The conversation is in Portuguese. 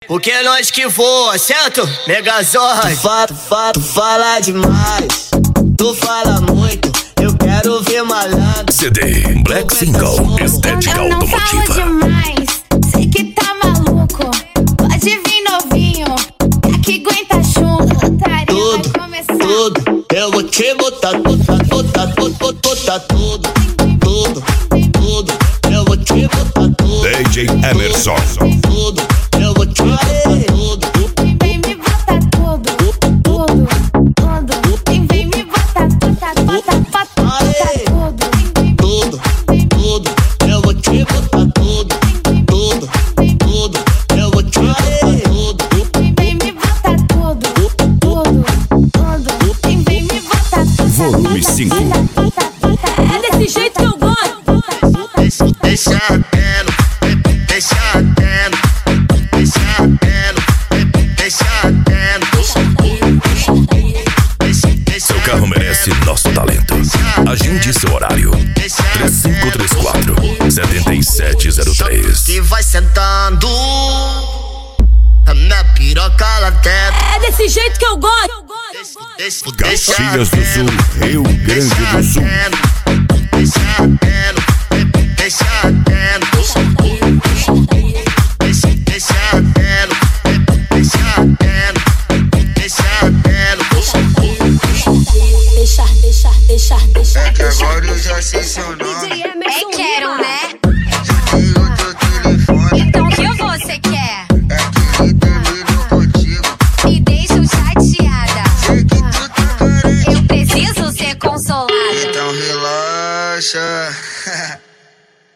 porque nós que voa, certo? Megazord. Tu fala demais, tu fala muito, eu quero ver malandro. CD Black Single, estética Eu não falo automotiva. demais, sei que tá maluco. Pode vir novinho, é que aguenta chumbo. Putaria Tudo, vai começar. tudo, eu vou te botar tudo, eu vou te botar tudo. DJ Emerson. Tudo, eu vou te botar tudo. Vem me botar tudo, tudo. Vem me botar tudo. Tudo, eu vou te botar tudo. Tudo, eu vou te botar tudo. Vem me botar tudo. Vem me botar tudo. Volume 5. É desse jeito que eu gosto. Deixa atendo. Seu carro merece nosso talento. Agende seu horário. 3534-7703. Que vai sentando a minha piroca lá dentro. É desse jeito que eu gosto. Caxias do Sul, Rio Grande do Sul. Deixa atendo.